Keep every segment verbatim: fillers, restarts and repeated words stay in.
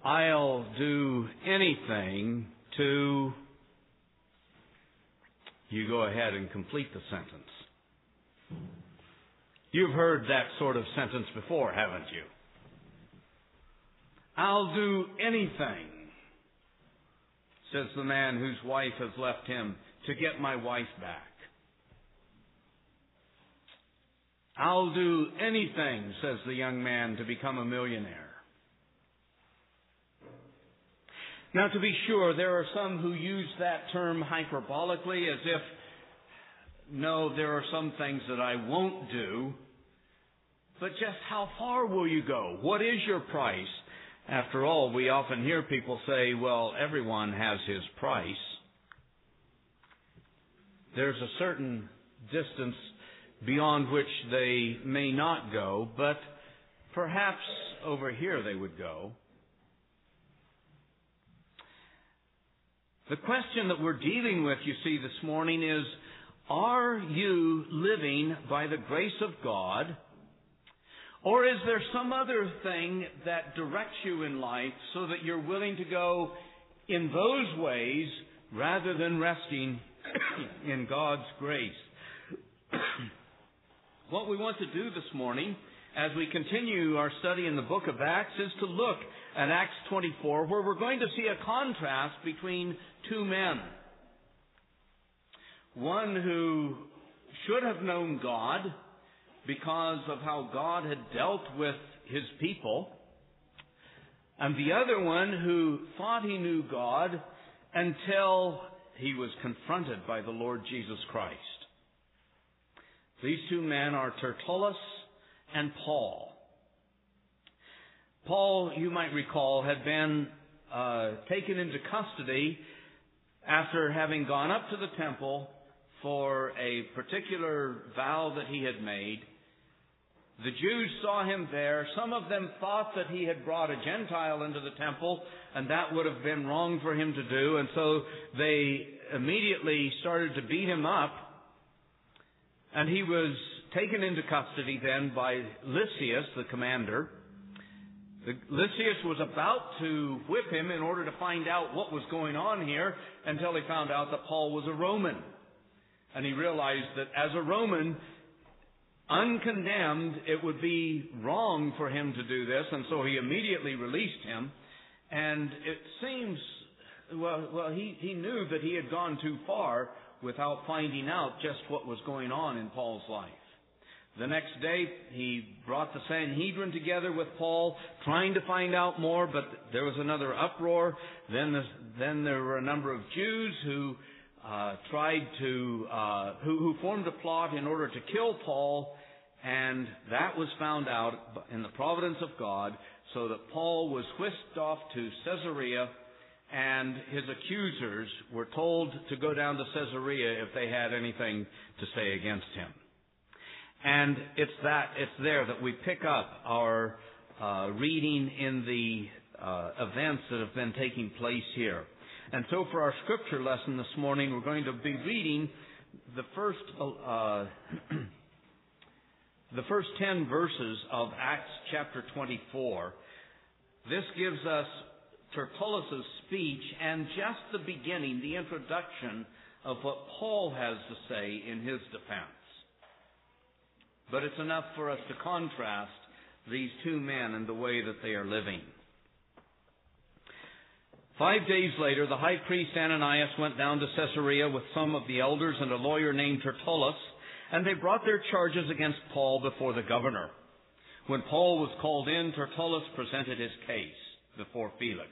I'll do anything to... You go ahead and complete the sentence. You've heard that sort of sentence before, haven't you? I'll do anything, says the man whose wife has left him, to get my wife back. I'll do anything, says the young man, to become a millionaire. Now, to be sure, there are some who use that term hyperbolically as if, no, there are some things that I won't do, but just how far will you go? What is your price? After all, we often hear people say, well, everyone has his price. There's a certain distance beyond which they may not go, but perhaps over here they would go. The question that we're dealing with, you see, this morning is, are you living by the grace of God, or is there some other thing that directs you in life so that you're willing to go in those ways rather than resting in God's grace? What we want to do this morning, as we continue our study in the book of Acts, is to look at Acts twenty-four, where we're going to see a contrast between two men. One who should have known God because of how God had dealt with his people, and the other one who thought he knew God until he was confronted by the Lord Jesus Christ. These two men are Tertullus and Paul. Paul, you might recall, had been uh, taken into custody after having gone up to the temple for a particular vow that he had made. The Jews saw him there. Some of them thought that he had brought a Gentile into the temple, and that would have been wrong for him to do, and so they immediately started to beat him up. And he was taken into custody then by Lysias, the commander. The, Lysias was about to whip him in order to find out what was going on here until he found out that Paul was a Roman. And he realized that as a Roman, uncondemned, it would be wrong for him to do this, and so he immediately released him. And it seems, well, well he, he knew that he had gone too far without finding out just what was going on in Paul's life. The next day, he brought the Sanhedrin together with Paul, trying to find out more, but there was another uproar. Then, the, then there were a number of Jews who uh, tried to, uh, who, who formed a plot in order to kill Paul, and that was found out in the providence of God, so that Paul was whisked off to Caesarea, and his accusers were told to go down to Caesarea if they had anything to say against him. And it's that, it's there that we pick up our uh, reading in the uh, events that have been taking place here. And so for our scripture lesson this morning, we're going to be reading the first uh, the first ten verses of Acts chapter twenty-four. This gives us Tertullus' speech and just the beginning, the introduction of what Paul has to say in his defense. But it's enough for us to contrast these two men and the way that they are living. Five days later, the high priest Ananias went down to Caesarea with some of the elders and a lawyer named Tertullus, and they brought their charges against Paul before the governor. When Paul was called in, Tertullus presented his case before Felix.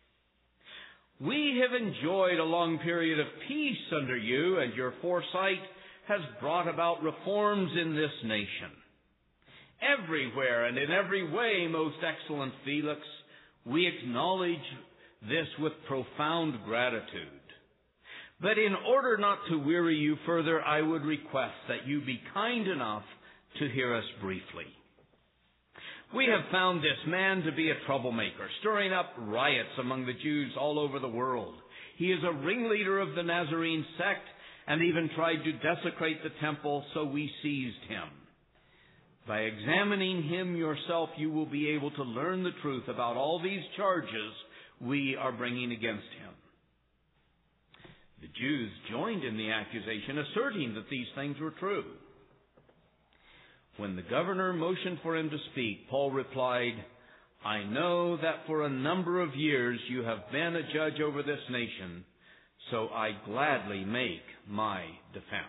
We have enjoyed a long period of peace under you, and your foresight has brought about reforms in this nation. Everywhere and in every way, most excellent Felix, we acknowledge this with profound gratitude. But in order not to weary you further, I would request that you be kind enough to hear us briefly. We have found this man to be a troublemaker, stirring up riots among the Jews all over the world. He is a ringleader of the Nazarene sect and even tried to desecrate the temple, so we seized him. By examining him yourself, you will be able to learn the truth about all these charges we are bringing against him." The Jews joined in the accusation, asserting that these things were true. When the governor motioned for him to speak, Paul replied, "I know that for a number of years you have been a judge over this nation, so I gladly make my defense."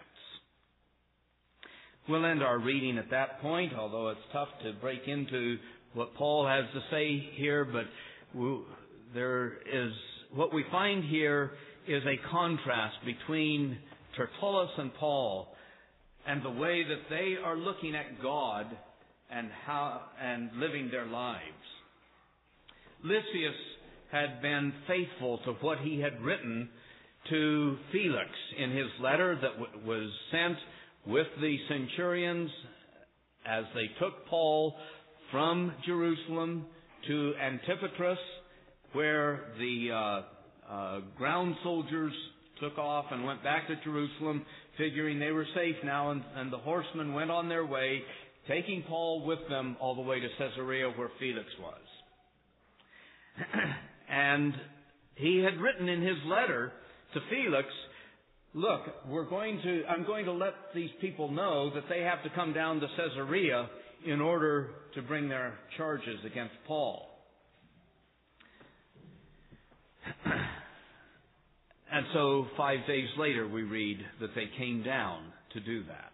We'll end our reading at that point, although it's tough to break into what Paul has to say here, but there is, what we find here is a contrast between Tertullus and Paul and the way that they are looking at God and how and living their lives. Lysias had been faithful to what he had written to Felix in his letter that w- was sent with the centurions as they took Paul from Jerusalem to Antipatris, where the uh, uh, ground soldiers took off and went back to Jerusalem, figuring they were safe now, and, and the horsemen went on their way, taking Paul with them all the way to Caesarea, where Felix was. And he had written in his letter to Felix, "Look, we're going to, I'm going to let these people know that they have to come down to Caesarea in order to bring their charges against Paul." And so five days later we read that they came down to do that.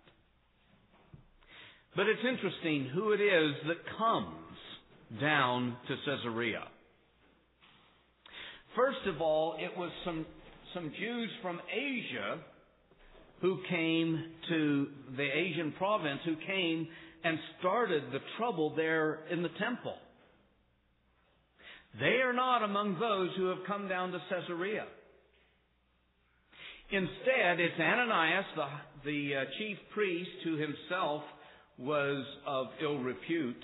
But it's interesting who it is that comes down to Caesarea. First of all, it was some some Jews from Asia who came to the Asian province, who came and started the trouble there in the temple. They are not among those who have come down to Caesarea. Instead, it's Ananias, the, the uh, chief priest, who himself was of ill repute,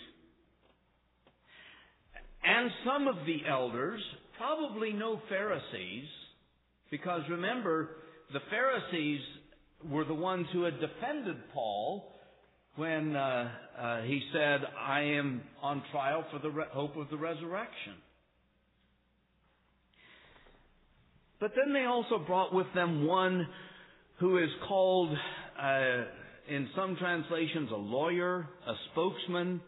and some of the elders, probably no Pharisees, because remember, the Pharisees were the ones who had defended Paul when uh, uh, he said, "I am on trial for the re- hope of the resurrection." But then they also brought with them one who is called, uh, in some translations, a lawyer, a spokesman.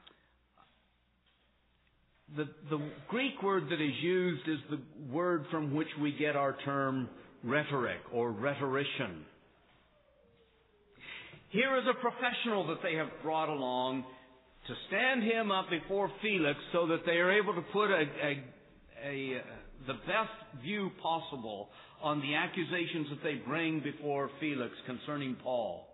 The, the Greek word that is used is the word from which we get our term rhetoric or rhetorician. Here is a professional that they have brought along to stand him up before Felix so that they are able to put a, a, a, the best view possible on the accusations that they bring before Felix concerning Paul.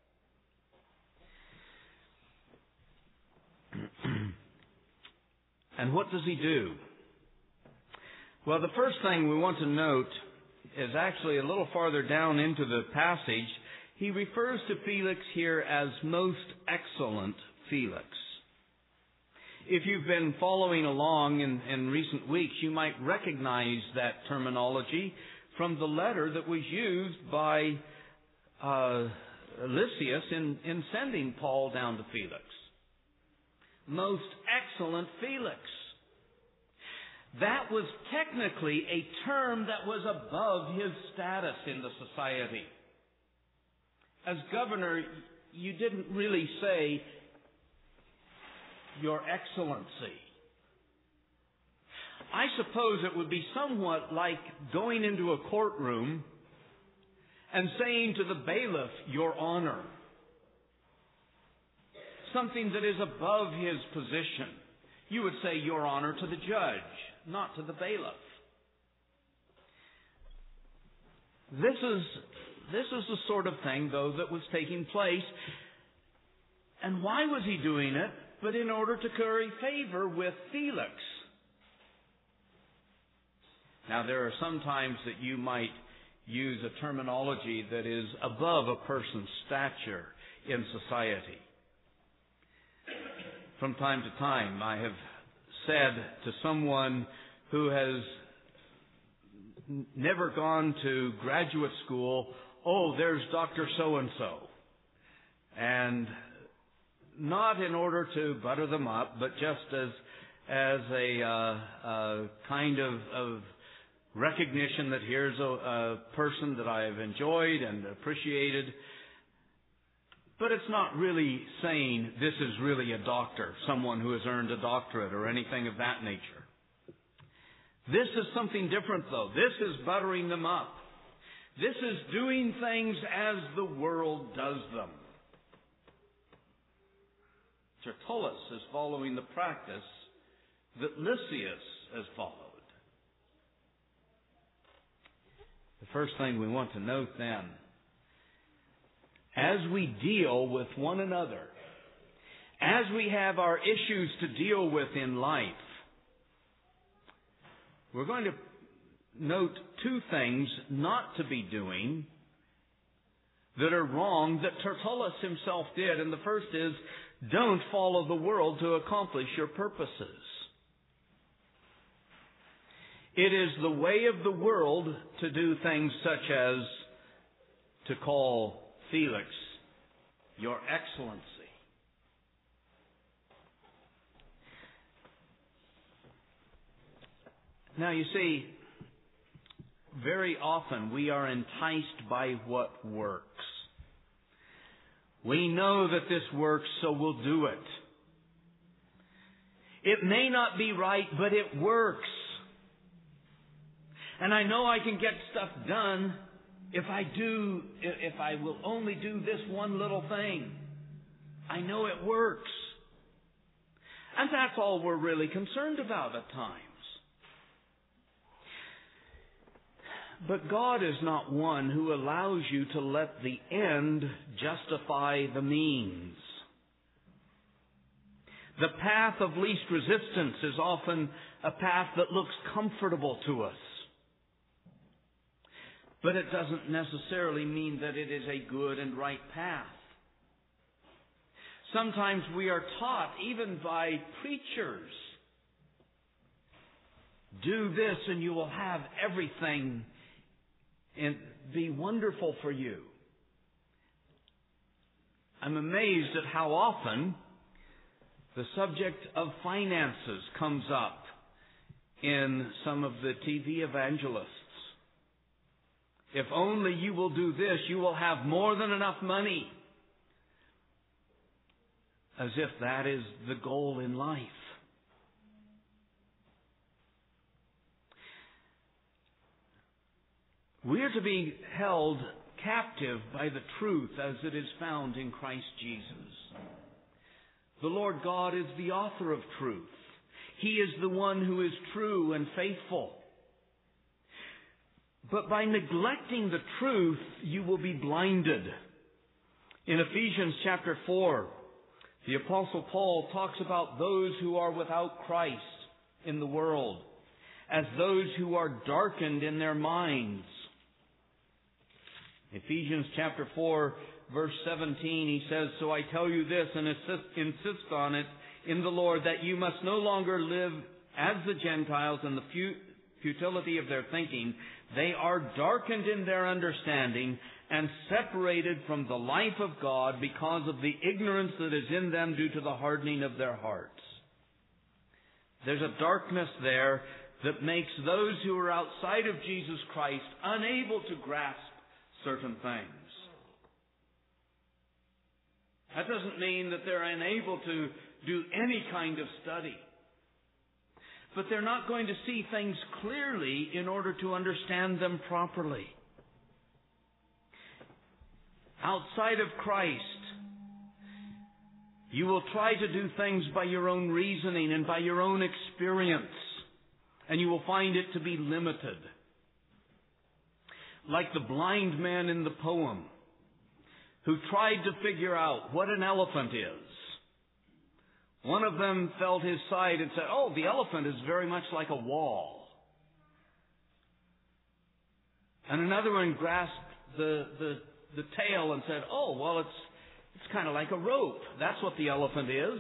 And what does he do? Well, the first thing we want to note is actually a little farther down into the passage. He refers to Felix here as most excellent Felix. If you've been following along in, in recent weeks, you might recognize that terminology from the letter that was used by uh, Lysias in, in sending Paul down to Felix. Most excellent Felix. That was technically a term that was above his status in the society. As governor, you didn't really say, "Your Excellency." I suppose it would be somewhat like going into a courtroom and saying to the bailiff, "Your Honor." Something that is above his position. You would say, "Your Honor," to the judge, not to the bailiff. This is, this is the sort of thing, though, that was taking place. And why was he doing it? But in order to curry favor with Felix. Now, there are some times that you might use a terminology that is above a person's stature in society. From time to time, I have said to someone who has n- never gone to graduate school, "Oh, there's Doctor So-and-so." And not in order to butter them up, but just as as a uh, uh, kind of, of recognition that here's a, a person that I have enjoyed and appreciated. But it's not really saying this is really a doctor, someone who has earned a doctorate or anything of that nature. This is something different, though. This is buttering them up. This is doing things as the world does them. Tertullus is following the practice that Lysias has followed. The first thing we want to note then, as we deal with one another, as we have our issues to deal with in life, we're going to note two things not to be doing that are wrong that Tertullus himself did. And the first is, don't follow the world to accomplish your purposes. It is the way of the world to do things such as to call Felix Your Excellency. Now you see, very often we are enticed by what works. We know that this works, so we'll do it. It may not be right, but it works. And I know I can get stuff done if I do, if I will only do this one little thing. I know it works. And that's all we're really concerned about at times. But God is not one who allows you to let the end justify the means. The path of least resistance is often a path that looks comfortable to us. But it doesn't necessarily mean that it is a good and right path. Sometimes we are taught, even by preachers, do this and you will have everything and be wonderful for you. I'm amazed at how often the subject of finances comes up in some of the T V evangelists. If only you will do this, you will have more than enough money. As if that is the goal in life. We are to be held captive by the truth as it is found in Christ Jesus. The Lord God is the author of truth. He is the one who is true and faithful. But by neglecting the truth, you will be blinded. In Ephesians chapter four, the Apostle Paul talks about those who are without Christ in the world as those who are darkened in their minds. Ephesians chapter four, verse seventeen, he says, "So I tell you this and insist, insist on it in the Lord, that you must no longer live as the Gentiles in the futility of their thinking. They are darkened in their understanding and separated from the life of God because of the ignorance that is in them due to the hardening of their hearts." There's a darkness there that makes those who are outside of Jesus Christ unable to grasp certain things. That doesn't mean that they're unable to do any kind of study. But they're not going to see things clearly in order to understand them properly. Outside of Christ, you will try to do things by your own reasoning and by your own experience, and you will find it to be limited. Like the blind man in the poem who tried to figure out what an elephant is. One of them felt his side and said, "Oh, the elephant is very much like a wall." And another one grasped the, the, the tail and said, "Oh, well, it's, it's kind of like a rope. That's what the elephant is."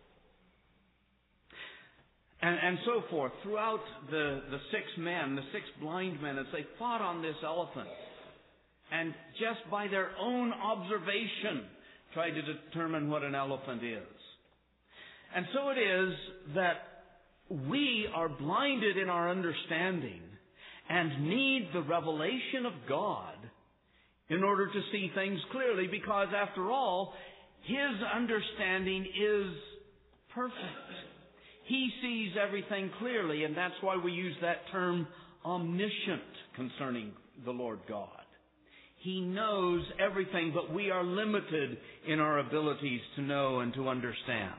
And, and so forth. Throughout the, the six men, the six blind men, as they fought on this elephant, and just by their own observation, try to determine what an elephant is. And so it is that we are blinded in our understanding and need the revelation of God in order to see things clearly, because after all, His understanding is perfect. He sees everything clearly, and that's why we use that term omniscient concerning the Lord God. He knows everything, but we are limited in our abilities to know and to understand.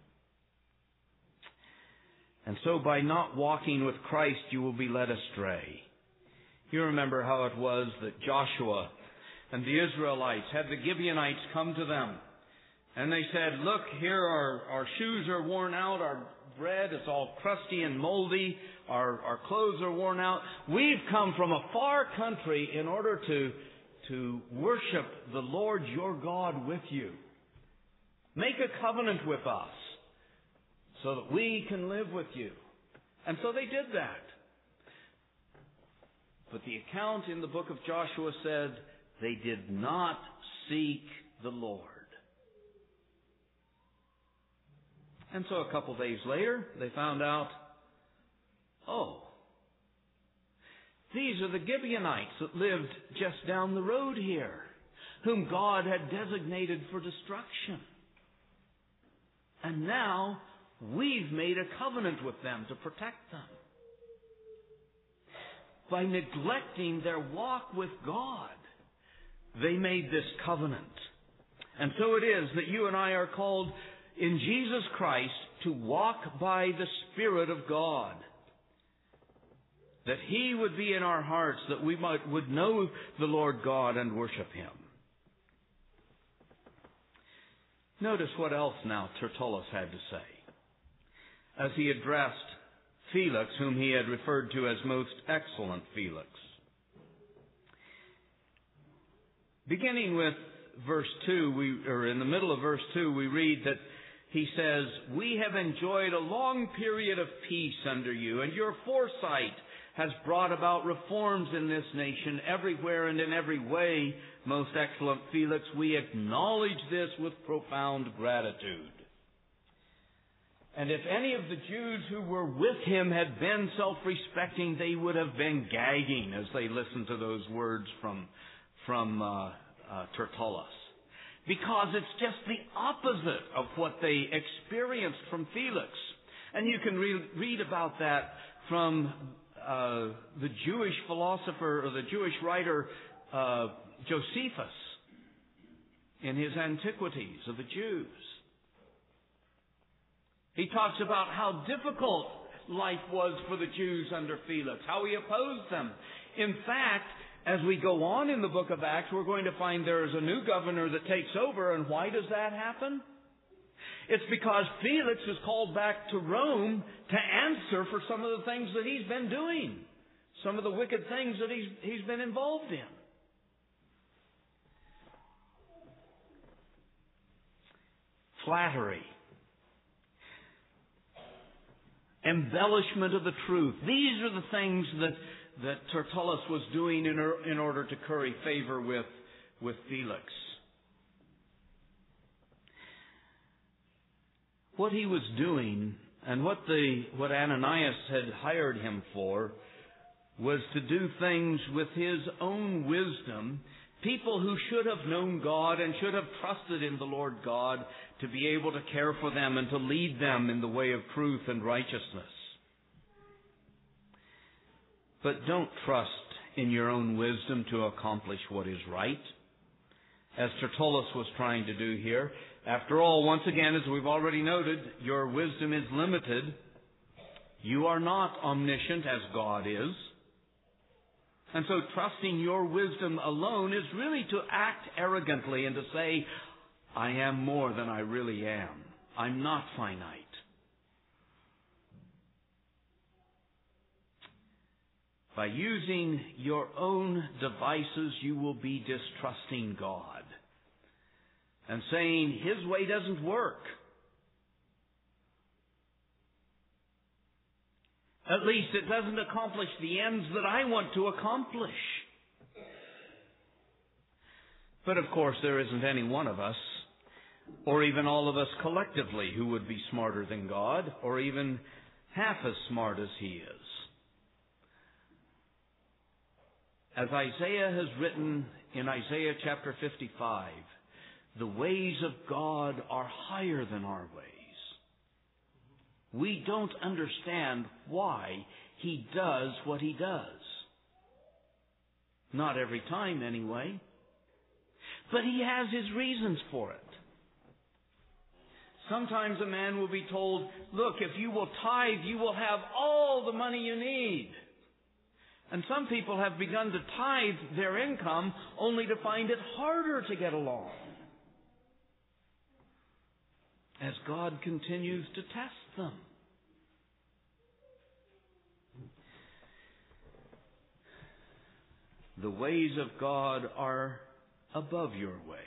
And so by not walking with Christ, you will be led astray. You remember how it was that Joshua and the Israelites had the Gibeonites come to them. And they said, look, here our, our shoes are worn out, our bread is all crusty and moldy, our, our clothes are worn out. We've come from a far country in order to, to worship the Lord your God with you. Make a covenant with us so that we can live with you. And so they did that. But the account in the book of Joshua said they did not seek the Lord. And so a couple days later, they found out, oh, these are the Gibeonites that lived just down the road here, whom God had designated for destruction. And now we've made a covenant with them to protect them. By neglecting their walk with God, they made this covenant. And so it is that you and I are called in Jesus Christ to walk by the Spirit of God. That He would be in our hearts, that we might would know the Lord God and worship Him. Notice what else now Tertullus had to say as he addressed Felix, whom he had referred to as most excellent Felix. Beginning with verse two, we, or in the middle of verse two, we read that he says, we have enjoyed a long period of peace under you, and your foresight has brought about reforms in this nation everywhere and in every way. Most excellent Felix, we acknowledge this with profound gratitude. And if any of the Jews who were with him had been self-respecting, they would have been gagging as they listened to those words from, from uh, uh, Tertullus. Because it's just the opposite of what they experienced from Felix. And you can re- read about that from uh, the Jewish philosopher or the Jewish writer uh, Josephus in his Antiquities of the Jews. He talks about how difficult life was for the Jews under Felix, how he opposed them. In fact, as we go on in the book of Acts, we're going to find there is a new governor that takes over. And why does that happen? It's because Felix is called back to Rome to answer for some of the things that he's been doing, some of the wicked things that he's, he's been involved in. Flattery. Embellishment of the truth. These are the things that that Tertullus was doing in, or, in order to curry favor with, with Felix. What he was doing and what the what Ananias had hired him for was to do things with his own wisdom. People who should have known God and should have trusted in the Lord God to be able to care for them and to lead them in the way of truth and righteousness. But don't trust in your own wisdom to accomplish what is right, as Tertullus was trying to do here. After all, once again, as we've already noted, your wisdom is limited. You are not omniscient as God is. And so trusting your wisdom alone is really to act arrogantly and to say, I am more than I really am. I'm not finite. By using your own devices, you will be distrusting God and saying His way doesn't work. At least it doesn't accomplish the ends that I want to accomplish. But of course, there isn't any one of us or even all of us collectively who would be smarter than God, or even half as smart as He is. As Isaiah has written in Isaiah chapter fifty-five, the ways of God are higher than our ways. We don't understand why He does what He does. Not every time, anyway. But He has His reasons for it. Sometimes a man will be told, look, if you will tithe, you will have all the money you need. And some people have begun to tithe their income only to find it harder to get along, as God continues to test them. The ways of God are above your ways.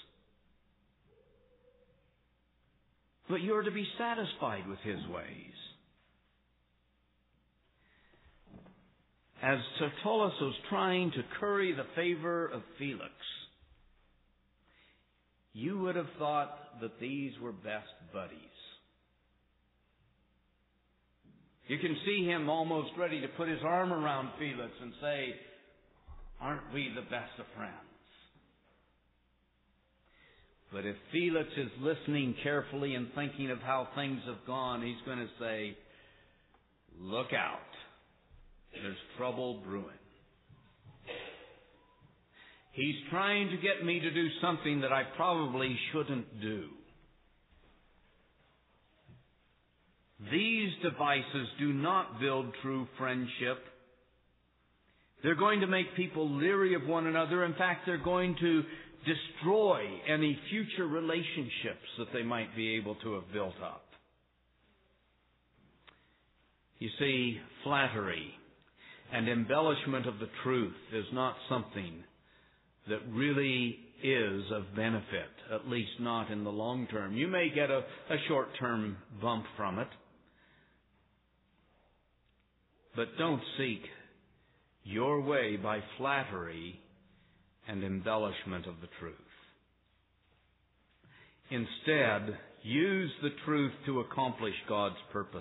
But you're to be satisfied with His ways. As Tertullus was trying to curry the favor of Felix, you would have thought that these were best buddies. You can see him almost ready to put his arm around Felix and say, aren't we the best of friends? But if Felix is listening carefully and thinking of how things have gone, he's going to say, look out. There's trouble brewing. He's trying to get me to do something that I probably shouldn't do. These devices do not build true friendship. They're going to make people leery of one another. In fact, they're going to destroy any future relationships that they might be able to have built up. You see, flattery and embellishment of the truth is not something that really is of benefit, at least not in the long term. You may get a, a short-term bump from it, but don't seek your way by flattery and embellishment of the truth. Instead, use the truth to accomplish God's purposes.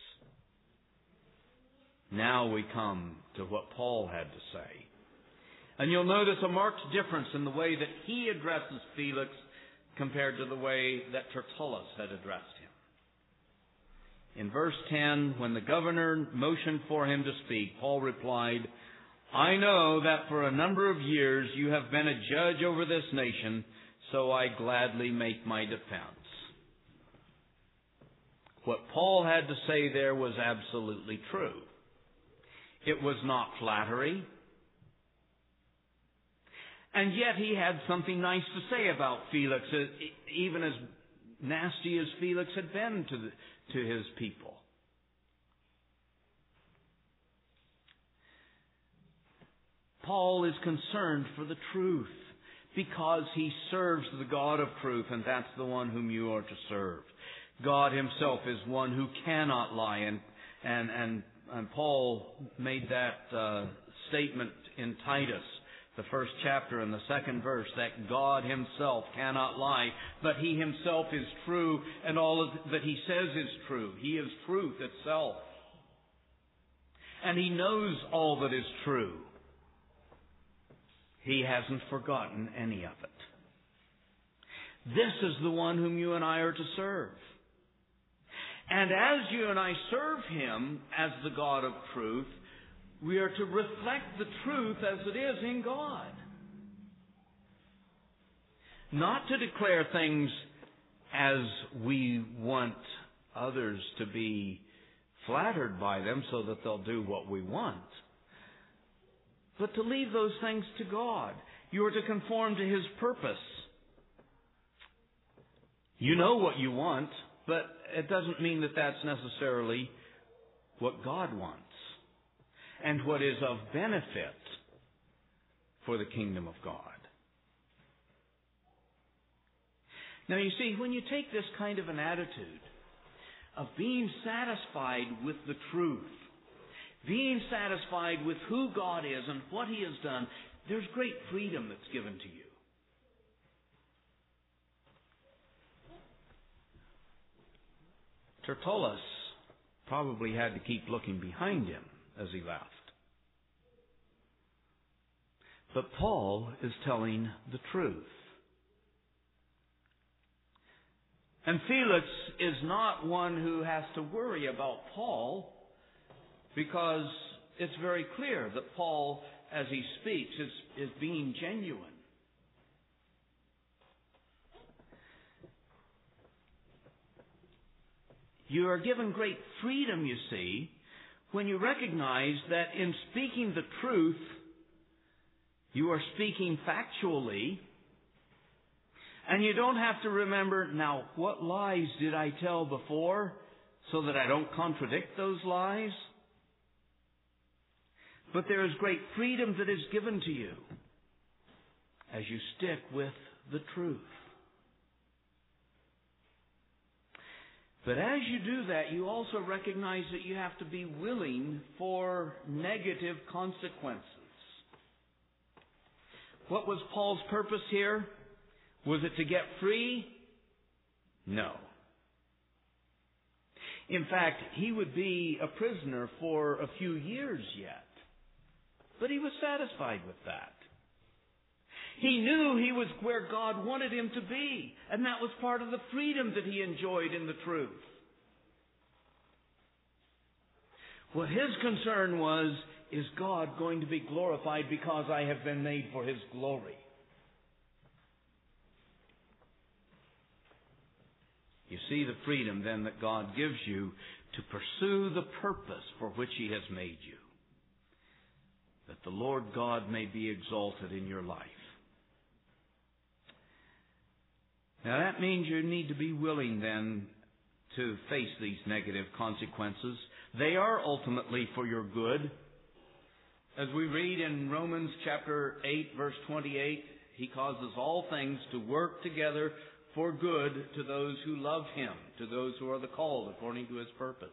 Now we come to what Paul had to say. And you'll notice a marked difference in the way that he addresses Felix compared to the way that Tertullus had addressed him. In verse ten, when the governor motioned for him to speak, Paul replied, I know that for a number of years you have been a judge over this nation, so I gladly make my defense. What Paul had to say there was absolutely true. It was not flattery. And yet he had something nice to say about Felix, even as nasty as Felix had been to, the, to his people. Paul is concerned for the truth because he serves the God of truth, and that's the one whom you are to serve. God Himself is one who cannot lie, and and and, and Paul made that uh, statement in Titus, the first chapter and the second verse, that God Himself cannot lie, but He Himself is true, and all of that He says is true. He is truth itself, and He knows all that is true. He hasn't forgotten any of it. This is the one whom you and I are to serve. And as you and I serve Him as the God of truth, we are to reflect the truth as it is in God. Not to declare things as we want others to be flattered by them so that they'll do what we want, but to leave those things to God. You are to conform to His purpose. You know what you want, but it doesn't mean that that's necessarily what God wants and what is of benefit for the kingdom of God. Now you see, when you take this kind of an attitude of being satisfied with the truth, being satisfied with who God is and what He has done, there's great freedom that's given to you. Tertullus probably had to keep looking behind him as he left. But Paul is telling the truth. And Felix is not one who has to worry about Paul, because it's very clear that Paul, as he speaks, is, is being genuine. You are given great freedom, you see, when you recognize that in speaking the truth, you are speaking factually, and you don't have to remember, now, what lies did I tell before so that I don't contradict those lies? But there is great freedom that is given to you as you stick with the truth. But as you do that, you also recognize that you have to be willing for negative consequences. What was Paul's purpose here? Was it to get free? No. In fact, he would be a prisoner for a few years yet. But he was satisfied with that. He knew he was where God wanted him to be, and that was part of the freedom that he enjoyed in the truth. What his concern was, is God going to be glorified because I have been made for His glory? You see the freedom then that God gives you to pursue the purpose for which He has made you, that the Lord God may be exalted in your life. Now that means you need to be willing then to face these negative consequences. They are ultimately for your good. As we read in Romans chapter eight, verse twenty-eight, He causes all things to work together for good to those who love Him, to those who are the called according to His purpose.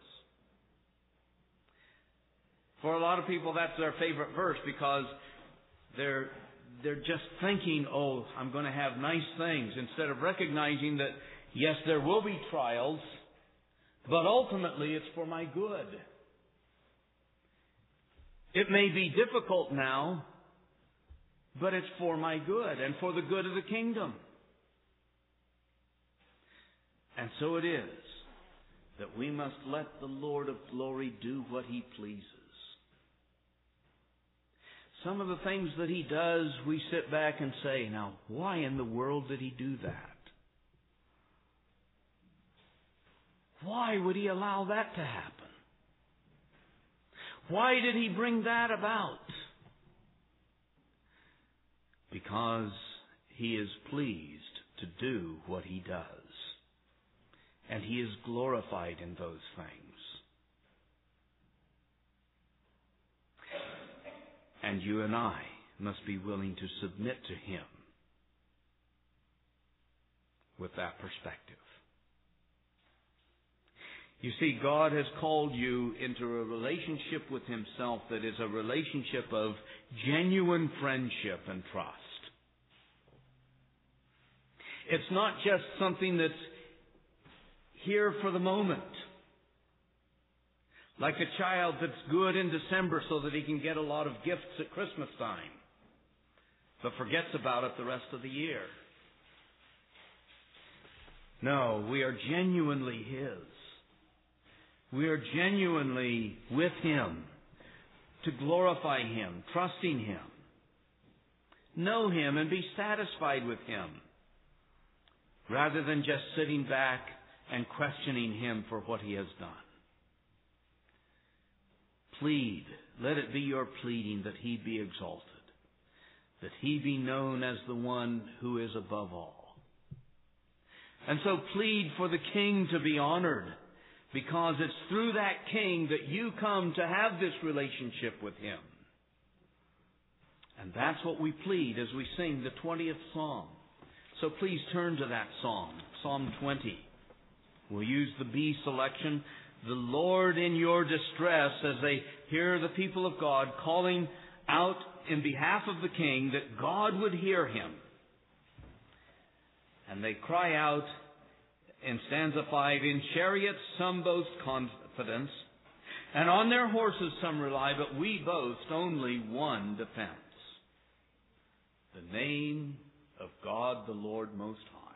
For a lot of people, that's their favorite verse because they're they're just thinking, oh, I'm going to have nice things, instead of recognizing that, yes, there will be trials, but ultimately it's for my good. It may be difficult now, but it's for my good and for the good of the kingdom. And so it is that we must let the Lord of glory do what He pleases. Some of the things that He does, we sit back and say, now, why in the world did He do that? Why would He allow that to happen? Why did He bring that about? Because He is pleased to do what He does. And He is glorified in those things. And you and I must be willing to submit to Him with that perspective. You see, God has called you into a relationship with Himself that is a relationship of genuine friendship and trust. It's not just something that's here for the moment. Like a child that's good in December so that he can get a lot of gifts at Christmas time, but forgets about it the rest of the year. No, we are genuinely His. We are genuinely with Him to glorify Him, trusting Him, know Him and be satisfied with Him, rather than just sitting back and questioning Him for what He has done. Plead, let it be your pleading that He be exalted, that He be known as the one who is above all. And so plead for the King to be honored, because it's through that King that you come to have this relationship with Him. And that's what we plead as we sing the twentieth Psalm. So please turn to that Psalm, Psalm twenty. We'll use the B selection. The Lord in your distress, as they hear the people of God calling out in behalf of the King that God would hear him. And they cry out In stanza five, in chariots some boast confidence, and on their horses some rely, but we boast only one defense: the name of God the Lord Most High.